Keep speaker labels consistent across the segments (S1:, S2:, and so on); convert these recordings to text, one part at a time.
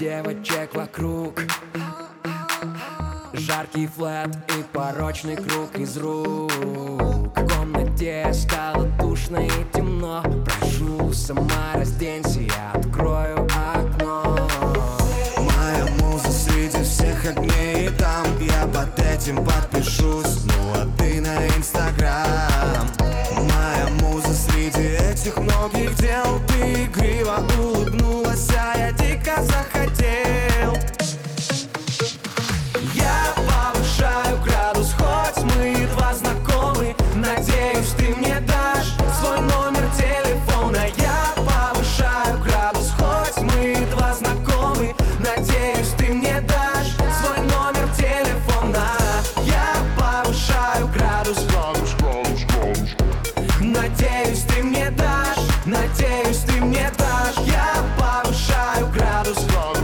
S1: девочек вокруг. Жаркий флэт и порочный круг из рук. В комнате стало душно и темно. Прошу, сама разденься, я открою окно.
S2: Моя муза среди всех огней, и там я под этим подпишусь. Ну а ты на Инстаграм. Моя муза среди этих многих дел. Ты игриво улыбнулась, а я дико захотел. Я повышаю градус, хоть мы едва знакомы. Надеюсь, ты мне дашь свой номер телефона. Я повышаю градус, хоть мы едва знакомы. Надеюсь, ты мне дашь свой номер телефона. Я повышаю градус, надеюсь, ты мне дашь, надеюсь, ты мне дашь. Я повышаю градус,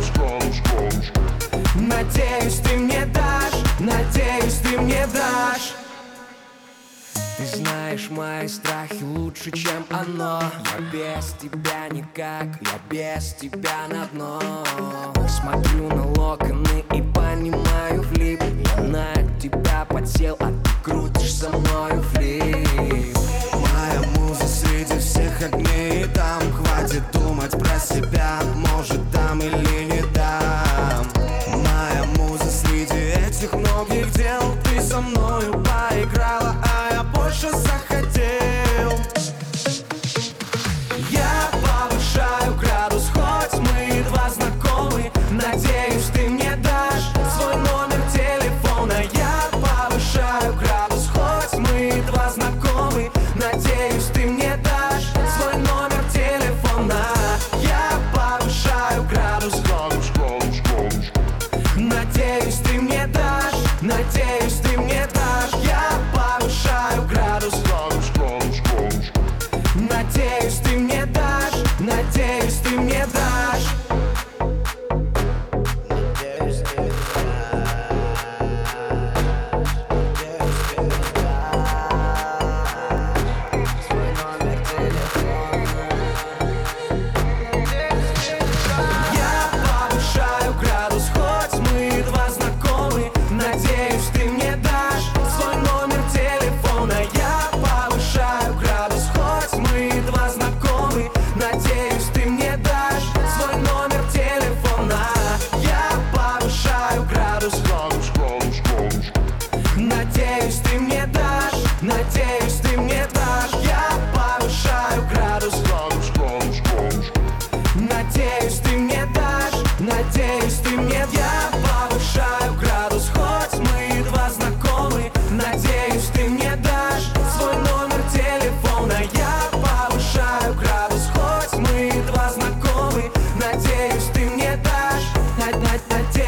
S2: надеюсь, ты мне дашь, надеюсь, ты мне дашь.
S1: Ты знаешь мои страхи лучше, чем оно. Я без тебя никак, я без тебя на дно. Смотрю на локоны и понимаю флип. Я на тебя подсел, а ты крутишь со мною флип.
S2: Моя муза среди всех огней, и там хватит думать про себя. Может там или не там. Моя муза среди этих многих дел. Ты со мною поиграла, а я больше захотел. Я повышаю градус, хоть мы едва знакомы. Надеюсь, ты мне дашь свой номер телефона. Я повышаю градус, хоть мы едва знакомы. Надеюсь, ты мне дашь свой номер телефона. Я повышаю градус, надеюсь, ты мне дашь, надеюсь, ты мне дашь. Я повышаю градус, надеюсь, ты мне дашь, надеюсь, ты мне дашь. Я повышаю градус, хоть мы едва знакомы. Надеюсь, ты мне дашь свой номер телефона. Я повышаю градус, хоть мы едва знакомы. Надеюсь, ты мне дашь свой номер телефона. Я повышаю градус, надеюсь, ты мне дашь, надеюсь, ты мне дашь. Я повышаю градус, надеюсь, ты мне дашь, надеюсь, ты мне. Я повышаю градус, хоть мы едва знакомы. Надеюсь, ты мне дашь свой номер телефона. Я повышаю градус, хоть мы едва знакомы. Надеюсь, ты мне дашь, надеюсь.